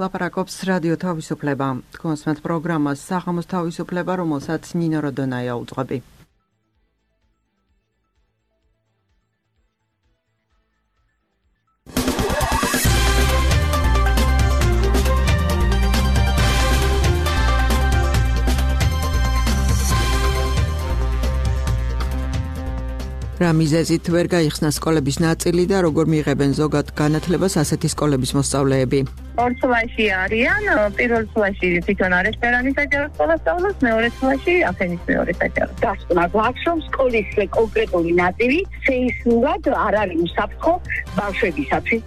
ლაპარაკობს რადიო თავისუფლება. კონსმეთ პროგრამას საღამოს თავისუფლება, რომელსაც ნინო როდონაია უძღვები. რა მიზეზით ვერ გაიხსნა სკოლების ნაწილი და როგორ მიიღებენ ზოგად განათლებას ასეთი სკოლების მოსწავლეები? ორ წლაში არიან, პირველ წლაში თვითონ არესპერანი საჯარო სკოლა სწავლობს, მეორე წლაში აფენის მეორე საჯარო. დასკვნა გვაქვს, რომ სკოლის კონკრეტული ნაწილი სეისმურად არ არის უსაფრთხო ბავშვებისათვის.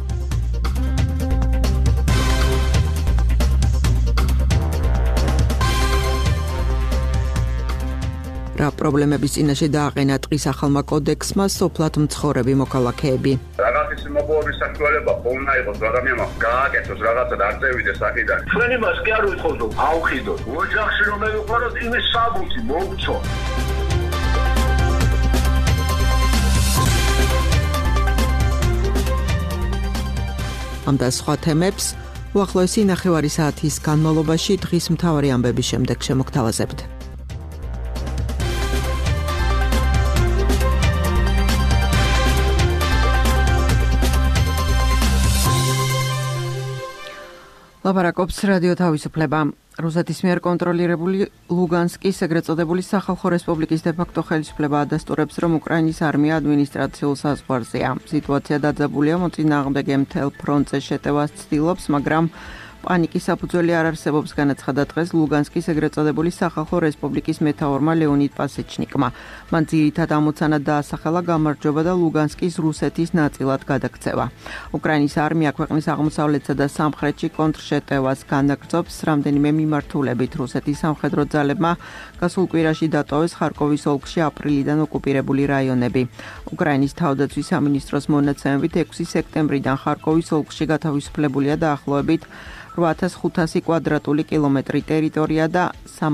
რა პრობლემების წინაშე დააყენა ტყის ახალმა კოდექსმა სოფლად მცხოვრები მოქალაქეები? რაღაცის მოპოვების საშუალება ხომ იყოს, ადამიანმა გააკეთოს რაღაცა და არ წევიდეს აქედან. ჩვენ იმას კი არ ვიტყოდთ, რომ ავხიდოთ. ოჯახში რომ მივიყვანოთ, იმის საბუთი მოვცო. ამ და სხვა თემებს უახლოესი ნახევარი საათის განმავლობაში დღის მთავარი ამბების შემდეგ შემოგთავაზებთ. ლაპარაკობს რადიო თავისუფლება. რუსეთის მიერ კონტროლირებული ლუგანსკის ეგრეთ წოდებული სახალხო რესპუბლიკის დე-ფაქტო ხელისუფლება ადასტურებს, რომ უკრაინის არმია ადმინისტრაციულ საზღვარზეა. სიტუაცია დაძაბულია, მოწინააღმდეგე მთელ ფრონტზე შეტევას ცდილობს, მაგრამ პანიკის საფუძველი არ არსებობს, განაცხადა დღეს ლუგანსკის ეგრეთ წოდებული სახალხო რესპუბლიკის მეთაურმა ლეონიდ პასეჩნიკმა. მან ძირითად ამოცანა დაასახელა გამარჯვება და ლუგანსკის რუსეთის ნაწილად გადაქცევა. უკრაინის არმია ქვეყნის აღმოსავლეთსა და სამხრეთში კონტრშეტევას განაგრძობს, რამდენიმე მიმართულებით. რუსეთის სამხედრო ძალებმა გასულ კვირაში დატოვეს ხარკოვის ოლქში აპრილიდან ოკუპირებული რაიონები. უკრაინის თავდაცვის სამინისტროს მონაცემებით 6 სექტემბრიდან ხარკოვის ოლქში გათავისუფლებულია დაახლოებით 8500 კვადრატული კილომეტრი ტერიტორია და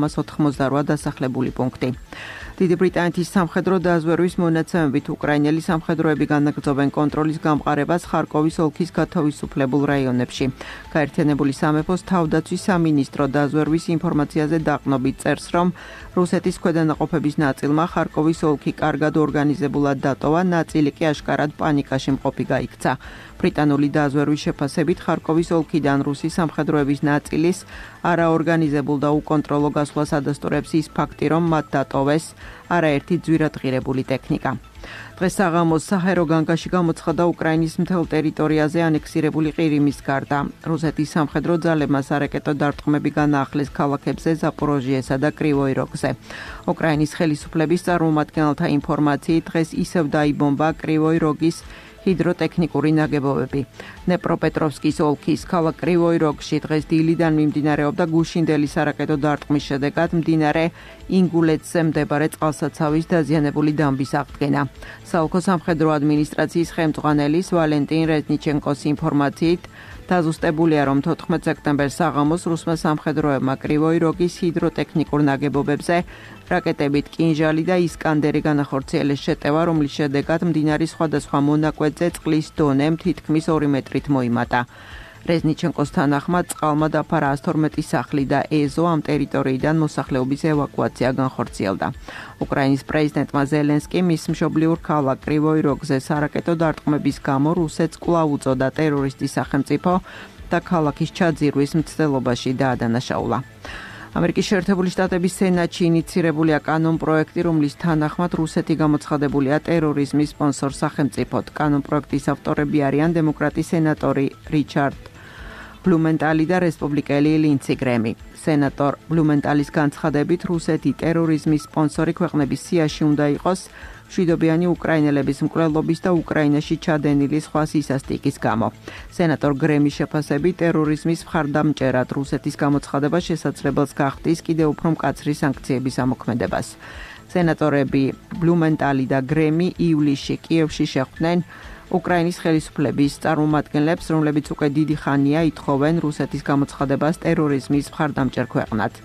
388 დასახლებული პუნქტი. დიდი ბრიტანეთის სამხედრო დაზვერვის მონაცემებით უკრაინელი სამხედროები განაგრძობენ კონტროლის გამყარებას ხარკოვის ოლქის გათავისუფლებულ რაიონებში. გაერთიანებული სამეფოს თავდაცვის სამინისტრო დაზვერვის ინფორმაციაზე დაყნობით წერს, რომ რუსეთის ქვედანაყოფების ნაწილმა ხარკოვის ოლქი კარგად ორგანიზებულად დატოვა, ნაწილი კი აშკარად პანიკაში მყოფი გაიქცა. ბრიტანული დაზვერვის შეფასებით ხარკოვის ოლქიდან რუსი სამხედროების ნაწილის არაორგანიზებულ და უკონტროლო გასვლას ადასტურებს ის ფაქტი, რომ მათ დატოვეს არაერთი ძვირადღირებული ტექნიკა. დღეს საღამოს საჰაერო განგაში გამოცხადა უკრაინის მთელ ტერიტორიაზე ანექსირებული ყირიმის გარდა. რუსეთის სამხედრო ძალებმა სარაკეტო დარტყმები განაახლეს ქალაქებზე ზაპოროჟიესა და კრივოი როგზე. უკრაინის ხელისუფლების წარმომადგენელთა ინფორმაციით დღეს ისევ დაიბომბა კრივოი როგის ჰიდროტექნიკური ნაგებობები. ნეპროპეტროვსკის ოლქის ქალაქ კრივოი როგში დღეს დილიდან მიმდინარეობდა გუშინდელი სარაკეტო დარტყმის შედეგად მდინარე ინგულეცზე მდებარე წყალსაცავის დაზიანებული დამბის აღდგენა. საოლქო სამხედრო ადმინისტრაციის ხელმძღვანელის ვალენტინ რეზნიჩენკოს ინფორმაციით დაზუსტებულია, რომ 14 სექტემბერს საღამოს რუსმა სამხედროებმა კრივოი როგის ჰიდროტექნიკურ ნაგებობებზე რაკეტებით კინჟალი და ისკანდერი განახორციელეს შეტევა, რომლის შედეგად მდინარის სხვადასხვა მონაკვეთზე წყლის დონე თითქმის 2 მეტრით მოიმატა. რეზნიჩენკოს თანახმად წყალმა დაფარა 112 სახლი და ეზო ამ ტერიტორიიდან მოსახლეობის ევაკუაცია განხორციელდა. უკრაინის პრეზიდენტმა ზელენსკიმ მის მშობლიურ ქალაქ კრივოი როგზე სარაკეტო დარტყმების გამო რუსეთს კვლავ უწოდა ტერორისტის სახელმწიფო და ქალაქის ჩაძირვის მცდელობაში დაადანაშაულა. ამერიკის შეერთებული შტატების სენატში ინიცირებულია კანონპროექტი, რომლის თანახმად რუსეთი გამოცხადებულია ტერორიზმის სპონსორ სახელმწიფოდ. კანონპროექტის ავტორები არიან დემოკრატი სენატორი რიჩარდ ბლუმენტალი და რესპუბლიკელი ლინცი გრემი. სენატორ ბლუმენტალის განცხადებით რუსეთი ტერორიზმის სპონსორი ქვეყნების სიაში უნდა იყოს მშვიდობიანი უკრაინელების მკვლელობის და უკრაინაში ჩადენილი სხვა სისასტიკის გამო. სენატორ გრემის შეფასებით ტერორიზმის მხარდამჭერად რუსეთის გამოცხადება შესაძლებელს გახდის კიდევ უფრო მკაცრი სანქციების ამოქმედებას. სენატორები ბლუმენტალი და გრემი ივლისში კიევში შეხვდნენ უკრაინის ხელისუფლების წარმომადგენლებს, რომლებიც უკვე დიდი ხანია ითხოვენ რუსეთის გამოცხადებას ტერორიზმის მხარდამჭერ ქვეყნად.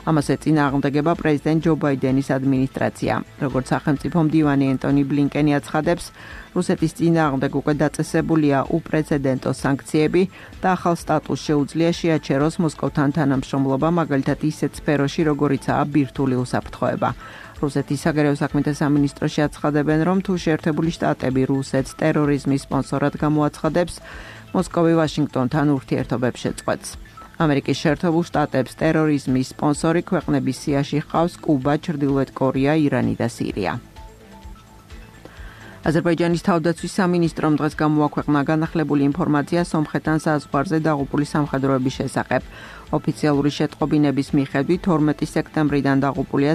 ამას ეწინააღმდეგება პრეზიდენტ ჯო ბაიდენის ადმინისტრაცია. როგორც სახელმწიფო მდივანი ენტონი ბლინკენი აცხადებს, რუსეთის წინააღმდეგ უკვე დაწესებულია უპრეცედენტო სანქციები და ახალ სტატუსს შეუძლია შეაჩეროს მოსკოვთან თანამშრომლობა, მაგალითად ისეთ სფეროში, როგორიცაა ბირთვული უსაფრთხოება. რუსეთის საგარეო საქმეთა სამინისტროში აცხადებენ, რომ თუ შეერთებული შტატები რუსეთს ტერორიზმის სპონსორად გამოაცხადებს, მოსკოვი ვაშინგტონთან ურთიერთობებს შეწყვეტს. ამერიკის შეერთებულ შტატებს ტერორიზმის სპონსორი ქვეყნების სიაში ჰყავს კუბა, ჩრდილოეთ კორეა, ირანი და სირია. აზერბაიჯანის თავდაცვის სამინისტრომ დღეს გამოაქვეყნა განახლებული ინფორმაცია სომხეთთან საზღვარზე დაღუპული სამხედროების შესახებ. ოფიციალური შეტყობინების მიხედვით 12 სექტემბრიდან დაღუპულია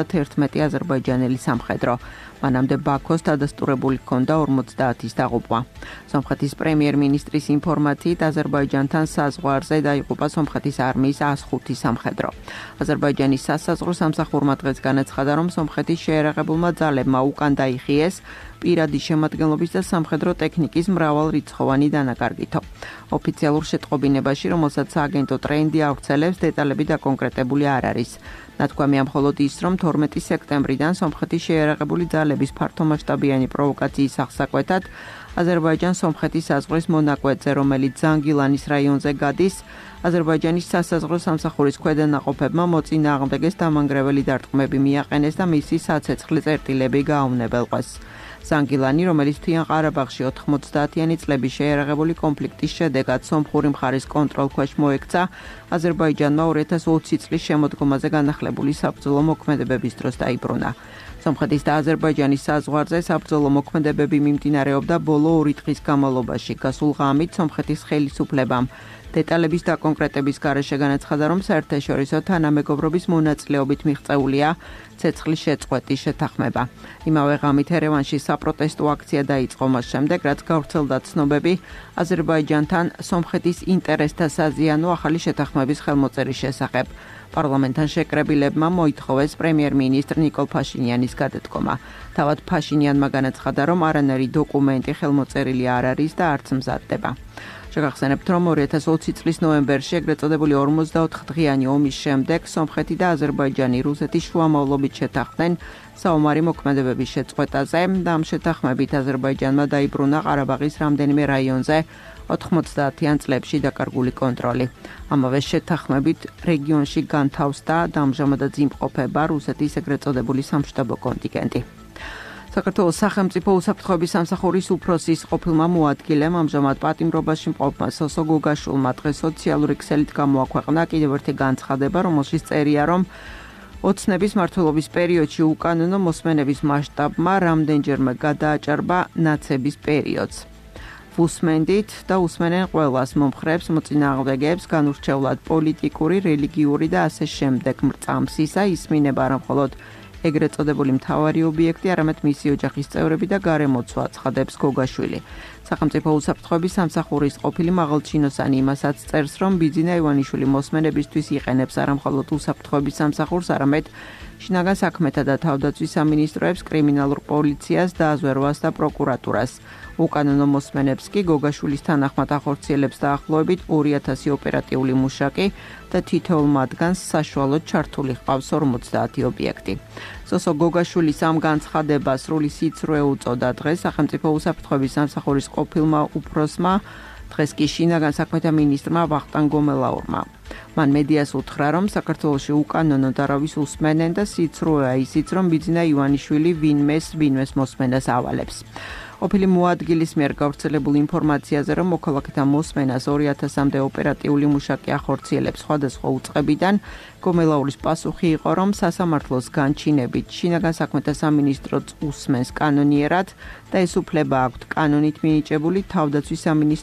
71 აზერბაიჯანელი სამხედრო. მანამდე ბაქოს დადასტურებული ჰქონდა 50-ის დაღუპვა. სომხეთის პრემიერ-მინისტრის ინფორმაციით აზერბაიჯანთან საზღვარზე დაიღუპა სომხეთის არმიის 105 სამხედრო. აზერბაიჯანის სასაზღვრო სამსახურმა დღეს განაცხადა, რომ სომხეთის შეერაღებულმა ძალებმა უკან დაიხიეს პირადი შემადგენლობის და სამხედრო ტექნიკის მრავალრიცხოვანი დანაკარგითო. ოფიციალურ შეტყობინებაში, რომელსაც სააგენტო ტრენდი ავრცელებს, დეტალები დაკონკრეტებული არ არის. ნათქვამია მხოლოდ ის, რომ 12 სექტემბრიდან სომხეთის შეერაღებული ძალების ფართომასშტაბიანი პროვოკაციის აღსაკვეთად აზერბაიჯან-სომხეთის საზღვრის მონაკვეთზე, რომელიც ზანგილანის რაიონზე გადის, აზერბაიჯანის სასაზღვრო სამსახურის ქვედანაყოფებმა მოწინააღმდეგეს დამანგრეველი დარტყმები მიაყენეს და მისი საცეცხლე წერტილები გააუნებელყვეს. ზანგილანი, რომელიც მთიან ყარაბაღში 90-იანი წლების შეერაღებული კონფლიქტის შედეგად სომხური მხარის კონტროლქვეშ მოექცა, აზერბაიჯანმა 2020 წლის შემოდგომაზე განახლებული საბრძოლო მოქმედებების დროს დაიბრუნა. სომხეთის და აზერბაიჯანის საზღვარზე საბრძოლო მოქმედებები მიმდინარეობდა ბოლო 2 დღის განმავლობაში. გასულ ღამით სომხეთის ხელისუფლებამ დეტალების დაკონკრეტების გარეშე განაცხადა, რომ საერთაშორისო თანამეგობრობის მონაწილეობით მიღწეულია ცეცხლის შეწყვეტის შეთანხმება. იმავე ღამით ერევანში საპროტესტო აქცია დაიწყო მას შემდეგ, რაც გავრცელდა ცნობები აზერბაიჯანთან სომხეთის ინტერესთა საზიანო ახალი შეთანხმების ხელმოწერის შესახებ. პარლამენტთან შეკრებილებმა მოითხოვეს პრემიერ-მინისტრ ნიკოლ ფაშინიანის გადადგომა. თავად ფაშინიანმა განაცხადა, რომ არანაირი დოკუმენტი ხელმოწერილი არ არის და არც მზადდება. შეგახსენებთ, რომ 2020 წლის ნოემბერში ეგრეთ წოდებული 44 დღიანი ომის შემდეგ სომხეთი და აზერბაიჯანი რუსეთის შუამავლობით შეთანხმდნენ საომარი მოქმედებების შეწყვეტაზე და ამ შეთანხმებით აზერბაიჯანმა დაიბრუნა ყარაბაღის რამდენიმე რაიონზე 90-იან წლებში დაკარგული კონტროლი. ამავე შეთანხმებით რეგიონში განთავსდა და ამჟამადაც იმყოფება რუსეთის ეგრეთ წოდებული სამშტაბო კონტინგენტი. საქართველოს სახელმწიფო უსაფრთხოების სამსახურის უფროსის ყოფილმა მოადგილემ ამჟამად პატიმრობაში მყოფმა სოსო გოგაშვილმა დღეს სოციალური ქსელით გამოაქვეყნა კიდევ ერთი განცხადება, რომელშიც წერია, რომ ოცნების მმართველობის პერიოდში უკანონო მოსმენების მასშტაბმა რამდენჯერმე გადააჭარბა ნაცების პერიოდს. ვუსმენდით და უსმენენ ყველას მომხრეებს, მოწინააღმდეგეებს, განურჩევლად პოლიტიკური, რელიგიური და ასე შემდეგ მრწამს ისა ისმინება არა მხოლოდ ეგრეთ წოდებული მთავარი ობიექტი, არამედ მისი ოჯახის წევრები და გარემოცვა, ცხადებს გოგაშვილი. სახელმწიფო უსაფრთხოების სამსახურის ყოფილი მაღალჩინოსანი იმასაც წერს, რომ ბიძინა ივანიშვილი მოსმენებისთვის იყენებს არა მხოლოდ უსაფრთხოების სამსახურს, არამედ შინაგან საქმეთა და თავდაცვის სამინისტროებს, კრიმინალურ პოლიციას, დაზვერვას და პროკურატურას. უკანონო მოსმენებს კი გოგაშვილის თანახმად ახორციელებს დაახლოებით 2000 ოპერატიული მუშაკი და თითოეულ მათგანს საშუალოდ ჩართული ჰყავს 50 ობიექტი. სოსო გოგაშვილის ამ განცხადებას სრული სიცრუე უწოდა დღეს სახელმწიფო უსაფრთხოების სამსახურის ყოფილმა უფროსმა, დღეს კი შინაგან საქმეთა მინისტრმა ვახტანგ გომელაურმა. მან მედიას უთხრა, რომ საქართველოში უკანონო დარავის უსმენენ და სიცრუეა ისიც, რომ ბიძინა ივანიშვილი ვინმეს მოსმენას ავალებს. ყოფილი მოადგილის მიერ გავრცელებულ ინფორმაციაზე, რომ მოქალაქეთა მოსმენას 2000-მდე ოპერატიული მუშაკი ახორციელებს სხვადასხვა უწყებიდან, გომელაურის პასუხი იყო, რომ სასამართლოს განჩინებით შინაგან საქმეთა სამინისტროც უსმენს კანონიერად და ეს უფლება აქვთ კანონით მინიჭებული თავდაცვის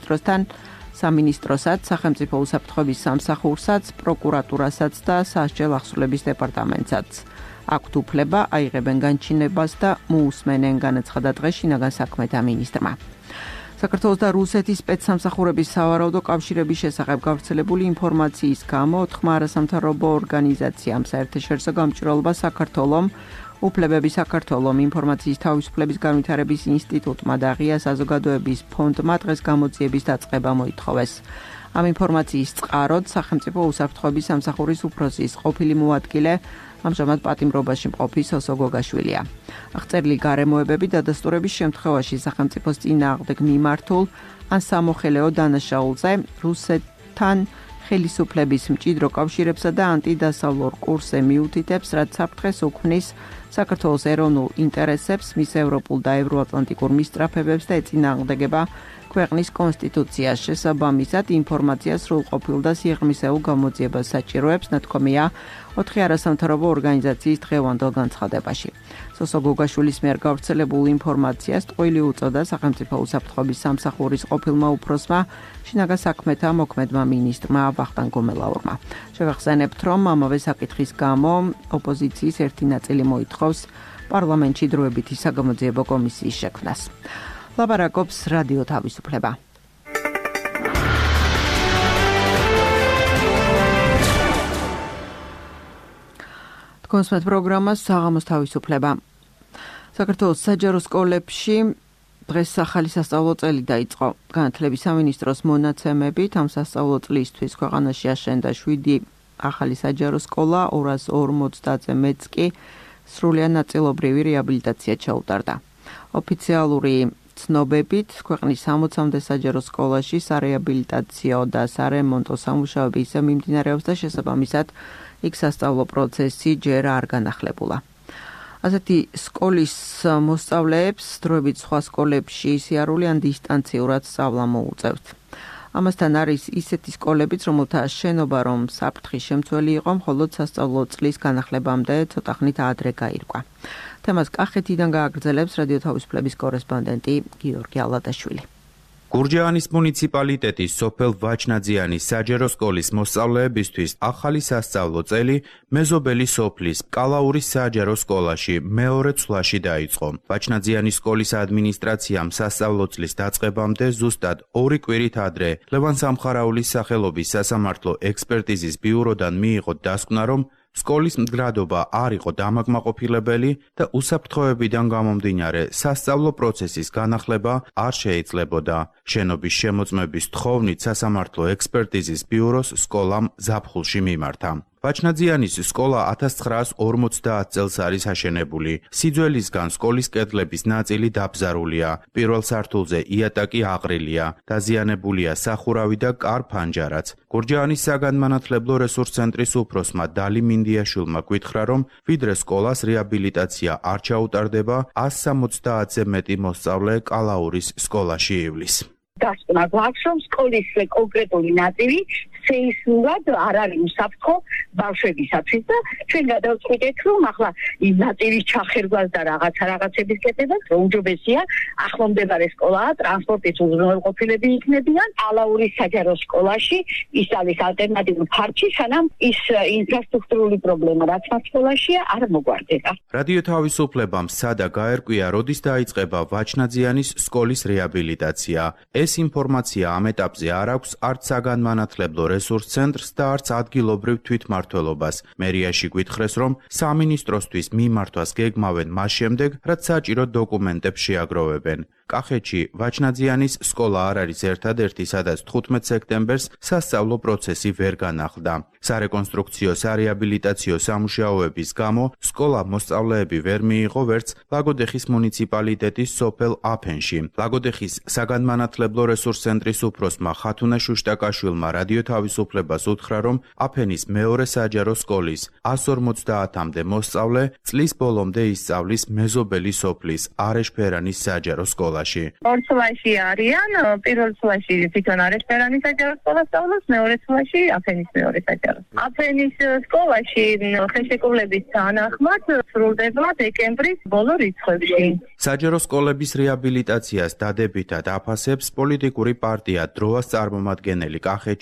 სამინისტროსაც, სახელმწიფო უსაფრთხოების სამსახურსაც, პროკურატურასაც და სასჯელ ახსრულების დეპარტამენტსაც. აქვთ უფლება აიღებენ განჩინებას და მოусმენენ, განაცხადა დღეს შინაგან საქმეთა მინისტრმა. საქართველოს და რუსეთის სპეცსამსახურების სავარაუდო კავშირების შესახებ გავრცელებული ინფორმაციის გამო 4 არასამთავრობო ორგანიზაციამ საერთაშორისო გამჭვირვალობა საქართველომ, უფლებები საქართველომ, ინფორმაციის თავისუფლების განვითარების ინსტიტუტმა და ღია საზოგადოების ფონდმა დღეს გამოძიების დაწყება მოითხოვეს. ამ ინფორმაციის წყაროდ სახელმწიფო უსაფრთხოების სამსახურის უფროსის ყოფილი მოადგილე ამჟამად პატიმრობაში მყოფი სოსო გოგაშვილია. აღწერილი გარემოებები დადასტურების შემთხვევაში სახელმწიფოს წინააღმდეგ მიმართულ ან სამოხელეო დანაშაულზე რუსეთთან ხელისუფლების მჭიდრო კავშირებსა და ანტიდასავლურ კურსზე მიუთითებს, რაც საფრთხეს უქმნის საქართველოს ეროვნულ ინტერესებს, მის ევროპულ და ევროატლანტიკურ მისწრაფებებს და ეწინააღმდეგება ქვეყნის კონსტიტუციას. შესაბამისად, ინფორმაციას სრულყოფილ და სიღრმისეულ გამოძიებას საჭიროებს, ნათქვამია 4 არასამთავრობო ორგანიზაციის დღევანდელ განცხადებაში. სოსო გოგაშვილის მიერ გავრცელებულ ინფორმაციას ტყუილი უწოდა სახელმწიფო უსაფრთხოების სამსახურის ყოფილმა უფროსმა, შინაგან საქმეთა მოქმედმა მინისტრმა ვახტანგ გომელაურმა. შევახსენებთ, რომ ამავე საკითხის გამო ოპოზიციის ერთი ნაწილი მოითხოვს პარლამენტში დროებითი საგამოძიებო კომისიის შექმნას. ლაპარაკობს რადიო თავისუფლება. კონსმეთ პროგრამას საღამოს თავისუფლება. საქართველოს საჯარო სკოლებში დღეს ახალი სასწავლო წელი დაიწყო. განათლების სამინისტროს მონაცემებით ამ სასწავლო წლისთვის ქვეყანაში აშენდა 7 ახალი საჯარო სკოლა, 250-ზე მეტს კი სრულიად ნაწილობრივი რეაბილიტაცია ჩაუტარდა. ოფიციალური ცნობებით ქვეყნის 60-მდე საჯარო სკოლაში სარეაბილიტაციო და სარემონტო სამუშაოები ისე მიმდინარეობს და შესაბამისად იქ სასწავლო პროცესი ჯერ არ განახლებულა. ასეთი სკოლის მოსწავლეებს დროებით სხვა სკოლებში სიარული ან დისტანციურად სწავლა მოუწევთ. ამასთან არის ისეთი სკოლებიც, რომელთა შენობა რომ საფრთხის შემცველი იყო, მხოლოდ სასწავლო წლის განახლებამდე ცოტა ხნით ადრე გაირკვა. თემას კახეთიდან გააგრძელებს რადიო თავისუფლების კორესპონდენტი გიორგი ალადაშვილი. გურჯაანის მუნიციპალიტეტის სოფელ ვაჩნაძიანის საჯარო სკოლის მოსწავლეებისთვის ახალი სასწავლო წელი მეზობელი სოფლის კალაურის საჯარო სკოლაში მეორე ცვლაში დაიწყო. ვაჩნაძიანის სკოლის ადმინისტრაციამ სასწავლო წლის დაწყებამდე ზუსტად 2 კვირით ადრე ლევან სამხარაულის სახელობის სასამართლო ექსპერტიზის ბიუროდან მიიღო დასკვნა, რომ სკოლის მდგრადობა არ იყო დამაკმაყოფილებელი და უსაფრთხოებიდან გამომდინარე სასწავლო პროცესის განახლება არ შეიძლებოდა. შენობის შემოწმების თხოვნით სასამართლო ექსპერტიზის ბიუროს სკოლამ ზაფხულში მიმართა. ვაჩნაძიანის სკოლა 1950 წელს არის აშენებული. სიძველისგან სკოლის კედლების ნაწილი დაბზარულია. პირველ სართულზე იატაკი აყრილია. დაზიანებულია სახურავი და კარ-ფანჯარაც. გურჯაანის საგანმანათლებლო რესურს ცენტრის უფროსმა დალი მინდიაშვილმა გითხრა, რომ ვიდრე სკოლას რეაბილიტაცია არ ჩაუტარდება, 170-ზე მეტი მოსწავლე კალაურის სკოლაში ივლის. დასკვნა გვაქვს, რომ სკოლის კონკრეტული ნაწილი სეისმურად არ არის უსაფრთხო ბავშვებისათვის და ჩვენ გადავწყვიტეთ, რომ ახლა იმ ნაწილის ჩახერგვას და რაღაცების კეთებას უმჯობესია ახლომდებარე სკოლაა, ტრანსპორტის უზრუნველყოფილები იქნებიან კალაურის საჯარო სკოლაში, ის არის ალტერნატიულ ფარჩი, სანამ ის ინფრასტრუქტურული პრობლემა რაც მათ სკოლაშია არ მოგვარდება. რადიო თავისუფლებამ სადა გაერკვია, როდის დაიწყება ვაჩნაძიანის სკოლის რეაბილიტაცია. ეს ინფორმაცია ამ ეტაპზე არ აქვს არც საგანმანათლებლო რესურს ცენტრს და არც ადგილობრივ თვითმმართველობას. მერიაში გითხრეს, რომ სამინისტროსთვის მიმართვას გეგმავენ მას შემდეგ, რაც საჭირო დოკუმენტებს შეაგროვებენ. კახეთში ვაჩნაძიანის სკოლა არ არის ერთადერთი, სადაც 15 სექტემბერს სასწავლო პროცესი ვერ განახლდა. სარეკონსტრუქციო სარეაბილიტაციო სამუშაოების გამო სკოლა მოსწავლეები ვერ მიიღო ვერც ლაგოდეხის მუნიციპალიტეტის სოფელ აფენში. ლაგოდეხის საგანმანათლებლო რესურს ცენტრის უფროსმა ხათუნა შუშტაკაშვილმა რადიო თავისუფლებას უთხრა, რომ აფენის მეორე საჯარო სკოლის 150-მდე მოსწავლე წლის ბოლომდე ისწავლის მეზობელი სოფლის არეშფერანის საჯარო სკოლაში. ორ ცვლაში არიან, პირველ ცვლაში თვითონ არეშფერანის საჯარო სკოლა სწავლობს, მეორე ცვლაში აფენის მეორე საჯარო. აფენის სკოლაში ხელშეკრულების თანახმად სრულდება დეკემბრის ბოლო რიცხვებში. საჯარო სკოლების რეაბილიტაციას დადებითად აფასებს პოლიტიკური პარტია დროას წარმომადგენელი კახეთში ნინო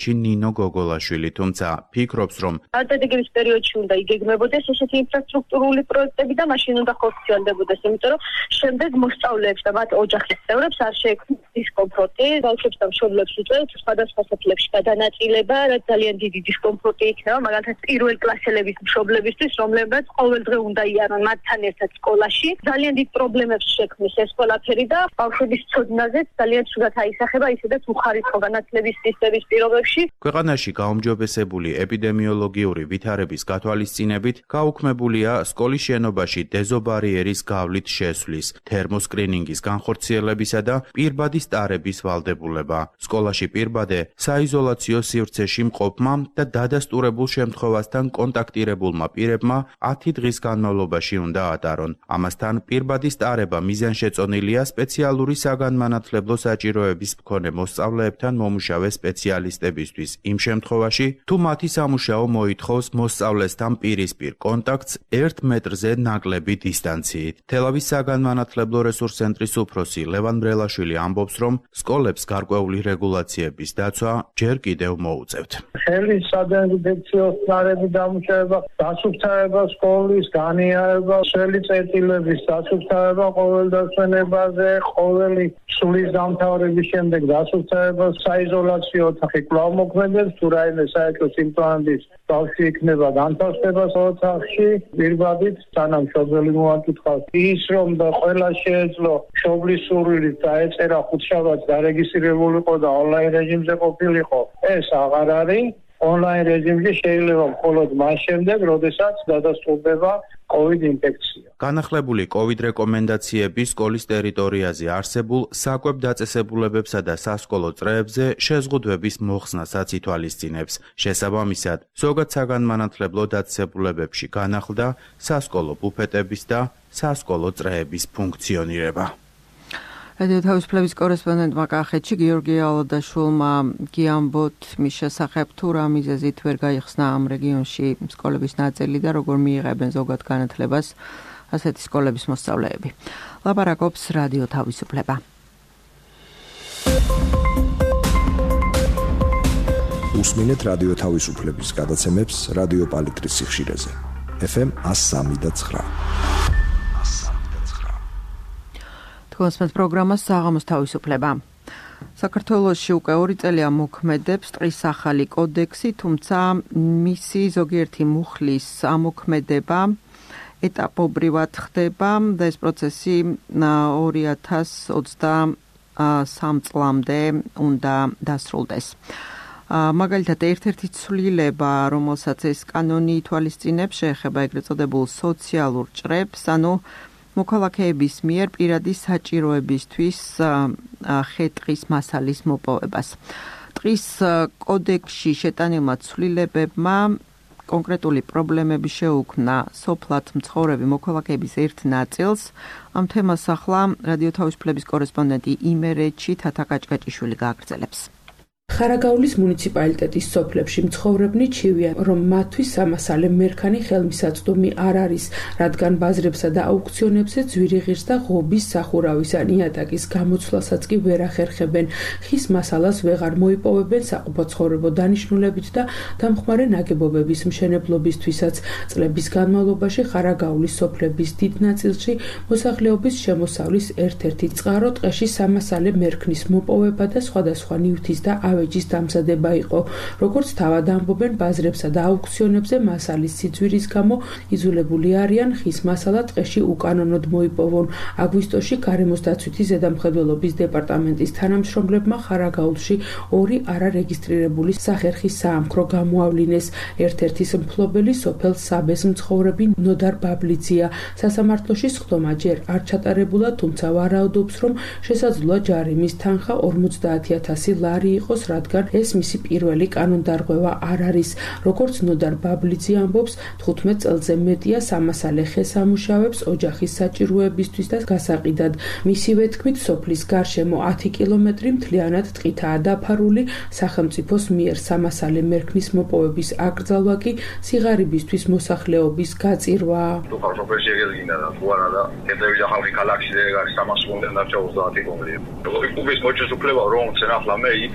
ნინო გოგოლაშვილი, თუმცა ფიქრობს, რომ სტრატეგიის პერიოდში უნდა იგეგმებოდეს ესეთი ინფრასტრუქტურული პროექტები და მაშინ უნდა ხორციელდებოდეს, იმიტომ რომ შემდეგ მოსწავლეებს და მათ ოჯახის წევრებს არ შეექმნათ დისკომფორტი, ბავშვებს და მშობლებს უწევთ სხვადასხვა სოფლებში გადანაწილება, რაც ძალიან დიდი დისკომფორტი იქნება, მაგალითად პირველ კლასელების მშობლებისთვის, რომლებიც ყოველდღე უნდა იარონ მათთან ერთად სკოლაში. ძალიან დიდ პრობლემებს შექმნის ეს ყველაფერი და ბავშვების ცოდნაზე ძალიან ცუდად აისახება ისედაც უხარისხო განათლების სისტემის პირობებში. ქვეყანაში გაუმჯობესებული ეპიდემიოლოგიური ვითარების გათვალისწინებით გაუქმებულია სკოლის შენობაში დეზობარიერის გავლით შესვლის, თერმოსკრინინგის განხორციელებისა და პირბადის ტარების ვალდებულება. სკოლაში პირბადე საიზოლაციო სივრცეში მყოფმა და დადასტურებულ შემთხვევასთან კონტაქტირებულმა პირებმა 10 დღის განმავლობაში უნდა ატარონ. ამასთან პირბადის ტარება მიზანშეწონილია სპეციალური საგანმანათლებლო საჭიროების მქონე მოსწავლეებთან მომუშავე სპეციალისტებისთვის იმ შემთხვევაში, თუ მათი სამუშაო მოითხოვს მოსწავლესთან პირისპირ კონტაქტს 1 მეტრზე ნაკლები დისტანციით. თელავის საგანმანათლებლო რესურს ცენტრის უფროსი ლევან ბრელაშვილი ამბობს, რომ სკოლებს გარკვეული რეგულაციების დაცვა ჯერ კიდევ მოუწევთ. ხელის სადეზინფექციო სარები დამუშავება, დასუფთავება სკოლის, განიარება, სველი წერტილების დასუფთავება ყოველ დასვენებაზე, ყოველი სულის დამთავრების შემდეგ დასუფთავება, საიზოლაციო ოთახი კვლავ მოქმედებს, თუ რაიმე საერთო სიმპტომების ბავშვი იქნება განთავსებას ოთახში, პირბადით, სანამ მშობელი მოაკითხავს. ის რომ და ყველა შეეძლო მშობლის სურვილით დაეწერა ხუთშაბათს დარეგისტრირებული იყო და ონლაინ რეჟიმზე ყოფილიყო, ეს აღარ არის. ონლაინ რეჟიმში შეიძლება მხოლოდ მას შემდეგ, როდესაც დადასტურდება COVID ინფექცია. განახლებული COVID რეკომენდაციები სკოლის ტერიტორიაზე არსებულ საკვებ დაწესებულებებსა და სასკოლო წრეებზე შეზღუდვების მოხსნასაც ითვალისწინებს. შესაბამისად, ზოგად საგანმანათლებლო დაწესებულებებში განახლდა სასკოლო ბუფეტების და სასკოლო წრეების ფუნქციონირება. რადიო თავისუფლების კორესპონდენტმა კახეთში გიორგი ალადაშვილმა გიამბოთ მის შესახებ თუ რა მიზეზით ვერ გაიხსნა ამ რეგიონში სკოლების ნაწილი და როგორ მიიღებენ ზოგად განათლებას ასეთი სკოლების მოსწავლეები. ლაპარაკობს რადიო თავისუფლება. უსმინეთ რადიო თავისუფლების გადაცემებს რადიო პალიტრის სიხშირეზე. FM 103.9. კონსპენს პროგრამას საღამოს თავისუფლება. საქართველოში უკვე 2 წელია მოქმედებს ტყის ახალი კოდექსი, თუმცა მისი ზოგიერთი მუხლის ამოქმედება ეტაპობრივად ხდება და ეს პროცესი 2023 წლამდე უნდა დასრულდეს. მაგალითად, ერთ-ერთი ცვლილება, რომელსაც ეს კანონი ითვალისწინებს, შეეხება ეგრეთ წოდებულ სოციალურ ჭრებს, ანუ მოქალაქეების მიერ პირადი საჭიროებისთვის ხე-ტყის მასალის მოპოვებას. ტყის კოდექსში შეტანილმა ცვლილებებმა კონკრეტული პრობლემები შეუქმნა სოფლად მცხოვრები მოქალაქეების ერთ ნაწილს. ამ თემას ახლა რადიო თავისუფლების კორესპონდენტი იმერეთში თათა კაჭკაჭიშვილი გააგრძელებს. ხარაგაულის მუნიციპალიტეტის სოფლებში მცხოვრებნი ჩივიან, რომ მათთვის სამასალე მერქანი ხელმისაწვდომი არ არის, რადგან ბაზრებსა და აუქციონებზე ძვირიღირს და ღობის სახურავის ან იატაკის გამოცვლასაც კი ვერ ახერხებენ. ხის მასალას ვეღარ მოიპოვებენ საყოფაცხოვრებო დანიშნულებით და დამხმარე ნაგებობების მშენებლობისთვისაც. წლების განმავლობაში ხარაგაულის სოფლების დიდ ნაწილში მოსახლეობის შემოსავლის ერთ-ერთი წყარო ტყეში სამასალე მერქნის მოპოვება და სხვადასხვა ნივთის და ავეჯის დამზადება იყო. როგორც თავად ამბობენ, ბაზრებსა და აუქციონებზე მასალის სიძვირის გამო იძულებული არიან ხის მასალა ტყეში უკანონოდ მოიპოვონ. აგვისტოში გარემოს დაცვითი ზედამხედველობის დეპარტამენტის თანამშრომლებმა ხარაგაულში 2 არარეგისტრირებული სახერხის საამქრო გამოავლინეს. ერთ-ერთის მფლობელი სოფელ საბეს მცხოვრები ნოდარ ბაბლიძია. სასამართლოში სხდომა ჯერ არ ჩატარებულა, თუმცა ვარაუდობს, რომ შესაძლოა ჯარიმის თანხა 50,000 ლარი იყოს, რადგან ეს მისი პირველი კანონდარღვევა არ არის. როგორც ნოდარ ბაბლიძე ამბობს, 15 წელზე მეტია სამასალე ხეს ამუშავებს ოჯახის საჭიროებისთვის და გასაყიდად. მისივე თქმით, სოფლის გარშემო 10 კილომეტრი მთლიანად ტყითაა დაფარული. სახელმწიფოს მიერ სამასალე მერქნის მოპოვების აკრძალვა კი სიღარიბისთვის მოსახლეობის გაწირვა. სოფელში ეგელინა და თუ არა და კედები და ხალხი ქალაქში ეგ არის 300 დარჩა 30 კომპლექტი. როგორი კუბის მოჭის უფლება რომ ცენ ახლა მე იციან, მაგრამ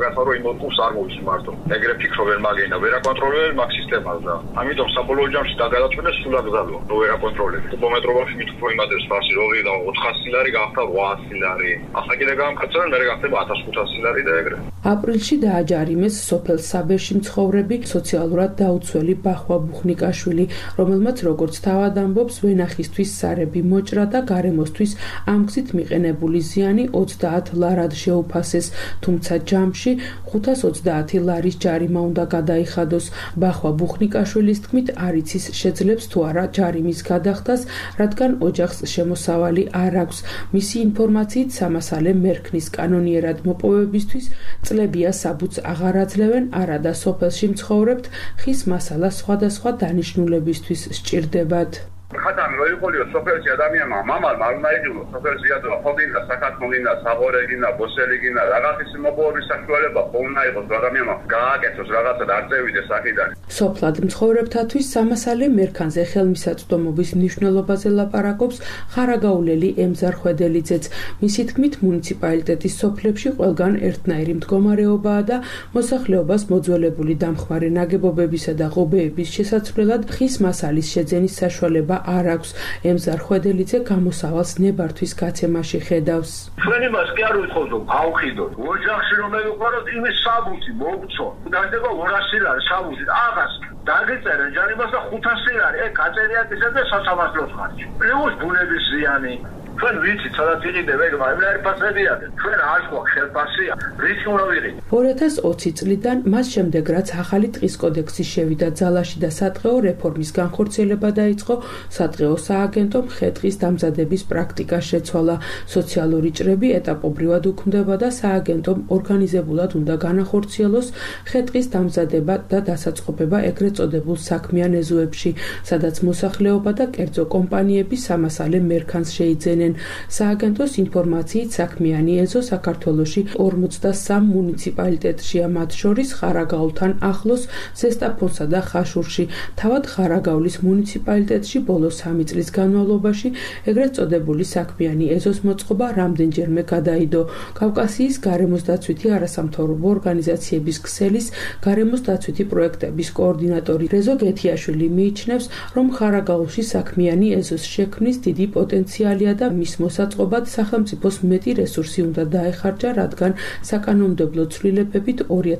მაგათმა რომ იმ ოტყუს არ მოვისმართო. ეგრე ფიქრო ვერ მაგენა, ვერ აკონტროლებ მაგ სისტემას და ამიტომ საბოლოო ჯამში დაგადაწყვეტეს სულ აკრძალვა, რომ ვერ აკონტროლებ. კუბომეტრობაში მით უფრო იმადებს ფარსი როგორი და 400 ლარი გახდა 800 ლარი. ახლა კიდე გამკაცრენ, მე გახდება 1500 ლარი და ეგრე. აპრილში დააჯარიმეს სოფელ საბერში მცხოვრები სოციალურად დაუცველი ბახვა ბუხნიკაშვილი, რომელმაც როგორც თავად ამბობს, ვენახისთვის სარები მოჭრა და გარემოსთვის ამ გზით მიყენებული ზიანი 30 ლარად შეუფასეს, თუმცა ჯამში 520 ლარის ჯარიმა უნდა გადაიხადოს. ბახვა ბუხნიკაშვილის თქმით, არ იცის შეძლებს თუ არა ჯარიმის გადახდას, რადგან ოჯახს შემოსავალი არ აქვს. მისი ინფორმაციით სამასალე მერქნის კანონიერად მოპოვებისთვის წლებია საბუთს აღარ აძლევენ, არადა სოფელში მცხოვრებთ ხის მასალა სხვადასხვა დანიშნულებისთვის სჭირდებათ. ხათამი რო იყოლიო სოფელში ადამიანმა მამალ მარუნაიჯულო სოფელში ядო ხოგინდა საქართველოსინა საღორეგინა ბოსელიგინა რაღაცის მოპოვების საშუალება ხონა იყოს ადამიანმა გააკეთოს რაღაცა და არ წევიდეს აქედან. სოფლად მცხოვრებთათვის სამასალე მერქანზე ხელმისაწვდომობის მნიშვნელობაზე ლაპარაკობს ხარაგაულელი ემზარ ხვედელიძეც. მისი თქმით, მუნიციპალიტეტის სოფლებში ყველგან ერთნაირი მდგომარეობაა და მოსახლეობას მოძველებული დამხმარე ნაგებობებისა და ღობეების შესაცვლელად ხის მასალის შეძენის საშუალება არ აქვს. ემზარ ხვედელიძე გამოსავალს ნებართვის გაცემაში ხედავს. ჩვენი მას კი არ ვიტყოდო, ავხიდოთ. ოჯახში რომ მივიყვაროთ, იმის საბუთი მოგცო. დადება 200 ლარი საბუთი. აღას დაგეწერენ ჯარიმას და 500 ლარი. გაწერია ისე და სასამართლოს ხარჯი. პლუს ბუნების ზიანი. ჩვენ ვიცით, სადაც იყიდებ, ეგ მაგრამ ფასებია. ჩვენ არ გვაქვს ხელფასია. რითი უნდა ვიყიდე? 2020 წლიდან მას შემდეგ, რაც ახალი ტყის კოდექსი შევიდა ძალაში და სატყეო რეფორმის განხორციელება დაიწყო, სატყეო სააგენტომ ხე-ტყის დამზადების პრაქტიკა შეცვალა. სოციალური ჭრები ეტაპობრივად უქმდება და სააგენტომ ორგანიზებულად უნდა განახორციელოს ხე-ტყის დამზადება და დასაწყობება ეგრეთ წოდებულ საქმიან ეზოებში, სადაც მოსახლეობა და კერძო კომპანიები სამასალე მერქანს შეიძენენ. სააგენტოს ინფორმაციით საქმიანი ეზო საქართველოში 43 მუნიციპალიტეტშია, მათ შორის ხარაგაულთან ახლოს, ზესტაფონსა და ხაშურში. თავად ხარაგაულის მუნიციპალიტეტში ბოლო 3 წლის განმავლობაში ეგრეთ წოდებული საქმიანი ეზოს მოწყობა რამდენჯერმე გადაიდო. კავკასიის გარემოს დაცვითი არასამთავრობო ორგანიზაციების ქსელის გარემოს დაცვითი პროექტების კოორდინატორი რეზო გეთიაშვილი მიიჩნევს, რომ ხარაგაულში საქმიანი ეზოს შექმნის დიდი პოტენციალია და მის მოსაწყობად სახელმწიფოს მეტი რესურსი უნდა დაეხარჯა, რადგან საკანონმდებლო ცვლილებებით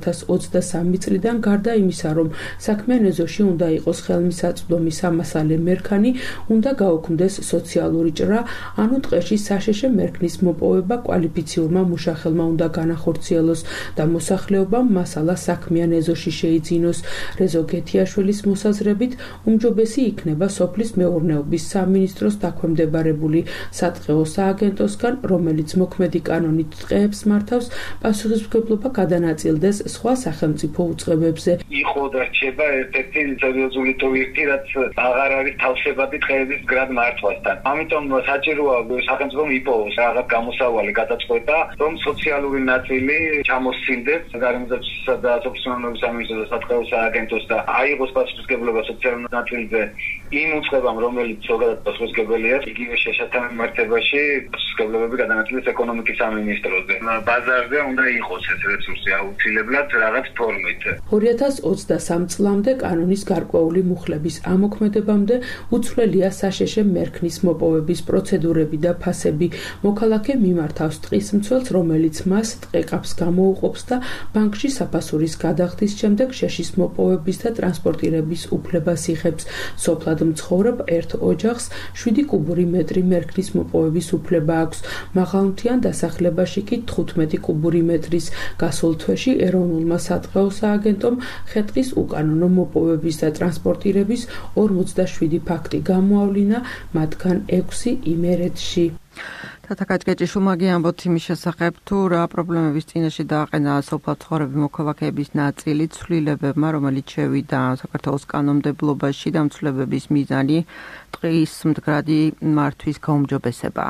2023 წლიდან გარდა იმისა, რომ საქმიან ეზოში უნდა იყოს ხელმისაწვდომი სამასალე მერქანი, უნდა გაუქმდეს სოციალური ჭრა, ანუ ტყეში საშეშე მერქნის მოპოვება კვალიფიციურმა მუშახელმა უნდა განახორციელოს და მოსახლეობამ მასალა საქმიან ეზოში შეიძინოს. რეზო გეთიაშვილის მოსაზრებით, უმჯობესი იქნება სოფლის მეურნეობის სამინისტროს დაქვემდებარებული სატყეო სააგენტოსგან, რომელიც მოქმედი კანონით ტყეებს მართავს, პასუხისმგებლობა გადანაწილდეს სხვა სახელმწიფო უწყებებზე. იყო და რჩება ერთ-ერთი სერიოზული პროექტი, რაც აღარ არის თავშებადი ტყეების მდგრად მართვასთან. ამიტომ საჭიროა სახელმწიფომ იპოვოს რაღაც გამოსავალი გადაწყვეტა, რომ სოციალური ნაწილი ჩამოსცილდეს გარემოსდაცვისა და სოფლის სამინისტროს და სატყეო სააგენტოს და აიღოს პასუხისმგებლობა სოციალურ ნაწილზე იმ უწყებამ, რომელიც ზოგადად პასუხისმგებელია, იგივე შეშათამართებაში პასუხისმგებლობები გადანაწილდეს ეკონომიკის სამინისტროზე. ბაზარზე უნდა იყოს ეს რესურსი აუცილებლად რაღაც ფორმით. 2023 წლამდე კანონის გარკვეული მუხლების ამოქმედებამდე უცვლელია საშეშე მერქნის მოპოვების პროცედურები და ფასები. მოქალაქე მიმართავს ტყის მცველს, რომელიც მას ტყეყაფს გამოუყოფს და ბანკში საფასურის გადახდის შემდეგ შეშის მოპოვების და ტრანსპორტირების უფლებას იღებს. სოფლად მცხოვრებ ერთ ოჯახს 7 კუბური მეტრი მერქნის მოპოვების უფლება აქვს. მაღალმთიან დასახლებაში კი 15 კუბური მეტრის. გასულ თვეში ეროვნულმა სატყეო სააგენტომ ხე-ტყის უკანონო მოპოვების და ტრანსპორტირების 47 ფაქტი გამოავლინა, მათგან 6 იმერეთში. თათაკაჭკეჭიშვილმა გიამბოთ იმის შესახებ, თუ რა პრობლემების წინაშე დააყენა სოფლად მცხოვრები მოქალაქეების ნაწილი ცვლილებებმა, რომელიც შევიდა საქართველოს კანონმდებლობაში და ცვლილებების მიზანი ტყის მდგრადი მართვის გაუმჯობესება.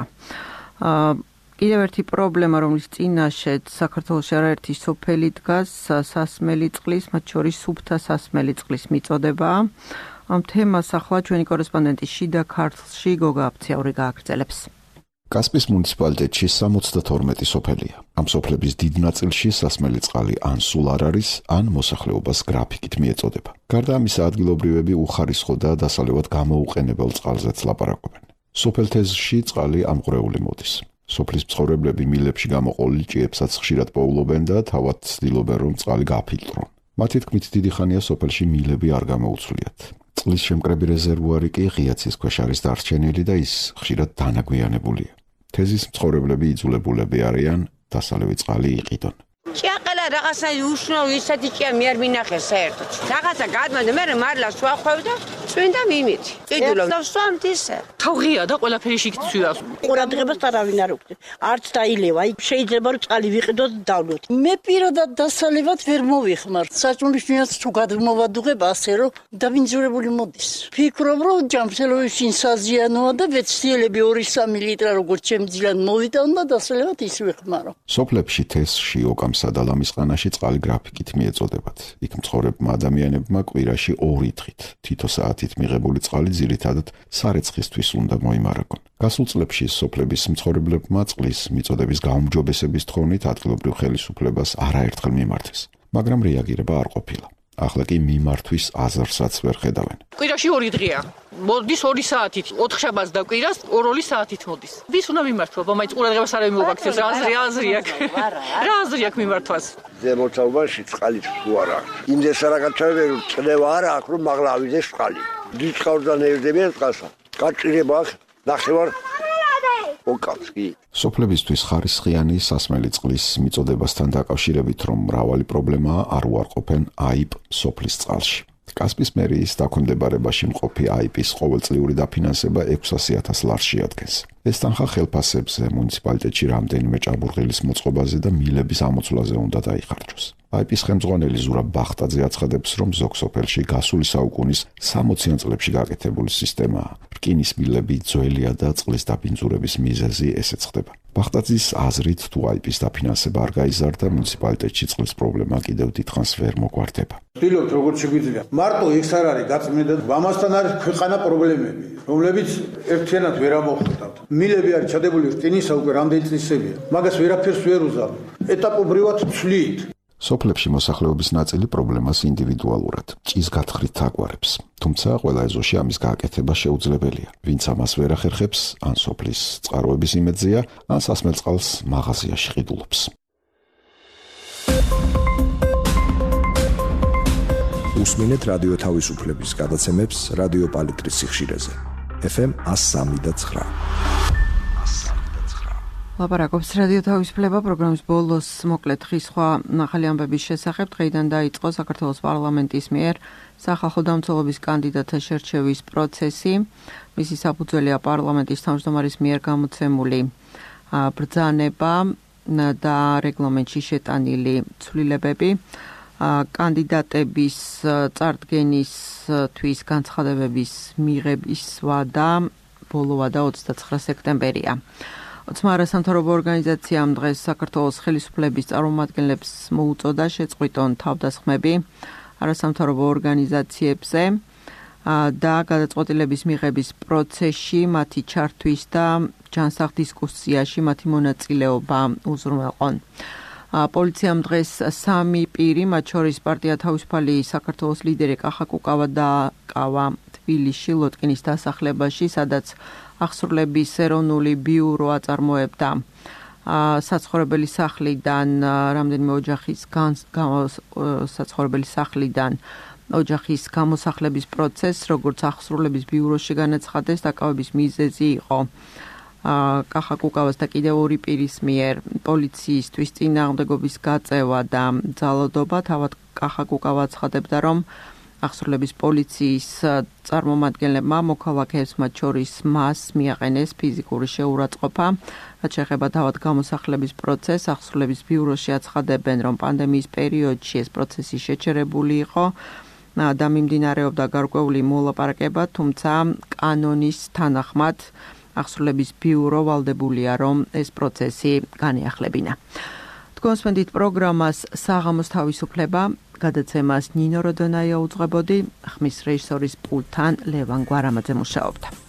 კიდევ ერთი პრობლემა, რომლის წინაშეც საქართველოში არაერთი სოფელი დგას, სასმელი წყლის, მათ შორის სუფთა სასმელი წყლის მიწოდება. ამ თემას ახლა ჩვენი კორესპონდენტი შიდა ქართლში გოგა აფციაური გააგრძელებს. კასპიის მუნიციპალიტეტში 72 სოფელია. ამ სოფლების დიდ ნაწილში სასმელი წყალი ან სულ არ არის, ან მოსახლეობას გრაფიკით მიეწოდება. გარდა ამისა, ადგილობრივები უხარისხო და დასალევად გამოუყენებელ წყალზეც ლაპარაკობენ. სოფელ თეზში წყალი ამღვრეული მოდის. სოფლის მცხოვრებლები მილებში გამოყოლილ ჭიებსაც ხშირად პოულობენ და თავად ცდილობენ, რომ წყალი გაფილტრონ. მათი თქმით, დიდი ხანია სოფელში მილები არ გამოუცვლიათ. წყლის შემკრები რეზერვუარი კი ღია ცის ქვეშ არის დარჩენილი და ის ხშირად დანაგვიანებულია. თეზის მცხოვრებლები იძულებულები არიან დასალევი წყალი იყიდონ. ჭიაყელა რაღაცა უშნო ისეთი ჭია მე არ მინახე საერთოდ. რაღაცა გადმოდა მე მარლას ვახვევ და წვინდა მიმით. ყიდულო და სვამთისა. თავღია და ყველაფერი შეგცვიას. ყურადღებას არავინ არ უქცევს. არც დაილევა. აი შეიძლება რომ წყალი ვიყიდოთ და დავლოთ. მე პირადად დასალევად ვერ მოვიხმარ. საჭმლის თუ გადმოვადუღებ ასე რომ დაბინძურებული მოდის. ფიქრობ რომ ჯამსელოვის ინსაზიანოა და ვეცდიელები 2-3 ლიტრა როგორც შემძლიან მოვიტან და დასალევად ის ვიხმარო. სოფლებში თესში ოკამსა და ლამისყანაში წყალი გრაფიკით მიეწოდებათ. იქ მცხოვრებმა ადამიანებმა კვირაში 2 დღით თითო საათით მიღებული წყალი ძირითადად სარეცხისთვის უნდა მოიმარაგონ. გასულ წლებში სოფლების მცხოვრებლებმა წყლის მიწოდების გაუმჯობესების თხოვნით ადგილობრივ ხელისუფლებას არაერთხელ მიმართეს, მაგრამ რეაგირება არ ყოფილა. ახლა კი მიმართვის აზრსაც ვერ ხედავენ. კვირაში 2 დღეა. მოდის 2 საათით, 4 შაბათს და კვირას 2 საათით მოდის. ვის უნდა მიმართვა? მაინც ყურადღებას არ მოვაქცევს, რა აზრი აქვს მიმართვას. ზემოწაობაში წყალი თუ არა. იმდეს რაღაცა ვერ წნევა არა აქვს რომ მაღლა ავიდეს წყალი. დიწყავდა ნერდებიან წყალსა. გაჭირება აქვს ნახევარ ოკავსკი. სოფლებისთვის ხარისხიანი სასმელი წყლის მიწოდებასთან დაკავშირებით, რომ მრავალი პრობლემაა, არ უარყოფენ აიპ სოფლის წყალში. კასპიის მერიის დაქვემდებარებაში მყოფი აიპის ყოველწლიური დაფინანსება 600,000 ლარს შეადგენს. ეს თანხა ხელფასებზე, მუნიციპალიტეტში რამდენიმე ჭაბურღილის მოწყობაზე და მილების ამოცვლაზე უნდა დაიხარჯოს. აიპის ხელმძღვანელი ზურაბ ბახტაძე აცხადებს, რომ ზოგ სოფელში გასული საუკუნის 60-იან წლებში გაკეთებული სისტემაა. რკინის მილები ძველია და წყლის დაბინძურების მიზეზი ესეც ხდება. ბახტაძის აზრით, თუ აიპის დაფინანსება არ გაიზარდა, მუნიციპალიტეტში წყლის პრობლემა კიდევ დიდხანს ვერ მოგვარდება. ვთქვით, როგორც შეგვიძლია. მარტო ეს არ არის გაწმენდა, ამასთან არის ქვეყანა პრობლემები, რომლებიც ერთიანად ვერ ამოხდათ. მილები არის ჩადებული რკინისა უკვე რამდენი წლისებია. მაგას ვერაფერს ვერ უზავ. ეტაპობრივად ვცვლით. სოფლებში მოსახლეობის ნაწილი პრობლემას ინდივიდუალურად ჭის გათხრით აგვარებს. თუმცა ყველა ეზოში ამის გააკეთება შეუძლებელია. ვინც ამას ვერ ახერხებს, ან სოფლის წყაროების იმედზეა, ან სასმელ წყალს მაღაზიაში ყიდულობს. უსმინეთ რადიო თავისუფლების გადაცემებს რადიო პალიტრის სიხშირეზე. FM 103.9. ლაპარაკობს რადიო თავისუფლება პროგრამის ბოლოს მოკლედ ხის სხვა ახალი ამბების შესახებ. დღეიდან დაიწყო საქართველოს პარლამენტის მიერ სახალხო დამცველობის კანდიდატთა შერჩევის პროცესი. მისი საფუძველია პარლამენტის თავმჯდომარის მიერ გამოცემული ბრძანება და რეგლამენტში შეტანილი ცვლილებები. კანდიდატების წარდგენისთვის განცხადებების მიღების ვადა ბოლოვადა 29 სექტემბერია. ოცმა არასამთავრობო ორგანიზაციამ დღეს საქართველოს ხელისუფლების წარმომადგენლებს მოუწოდა შეწყვიტონ თავდასხმები არასამთავრობო ორგანიზაციებზე და გადაწყვეტილების მიღების პროცესში მათი ჩართვის და ჯანსაღ დისკუსიაში მათი მონაწილეობა უზრუნველყონ. პოლიციამ დღეს 3 პირი, მათ შორის პარტია თავისუფალი საქართველოს ლიდერი კახა კუკავა დააკავა თბილისში ლოტკინის დასახლებაში, სადაც აღსრულების ეროვნული ბიურო აწარმოებდა საცხოვრებელი სახლიდან რამდენიმე ოჯახის გამოსახლების პროცესს, როგორც აღსრულების ბიუროში განაცხადეს, დაკავების მიზეზი იყო კახა კუკავას და კიდევ 2 პირის მიერ პოლიციისთვის წინააღმდეგობის გაწევა და ძალადობა. თავად კახა კუკავა აცხადებდა, რომ აღსრულების პოლიციის წარმომადგენლებმა მოქალაქეებს, მათ შორის მას, მიაყენეს ფიზიკური შეურაცხყოფა. რაც შეეხება თავად გამოსახლების პროცესს, აღსრულების ბიუროში აცხადებენ, რომ პანდემიის პერიოდში ეს პროცესი შეჩერებული იყო და მიმდინარეობდა გარკვეული მოლაპარაკება, თუმცა კანონის თანახმად აღსრულების ბიურო ვალდებულია, რომ ეს პროცესი განეახლებინა. თქვენსმენდით პროგრამას საღამოს თავისუფლება, გადაცემას ნინო როდონაია უძღვებოდი, ხმის რეჟისორის პულტთან ლევან გვარამაძე მუშაობდა.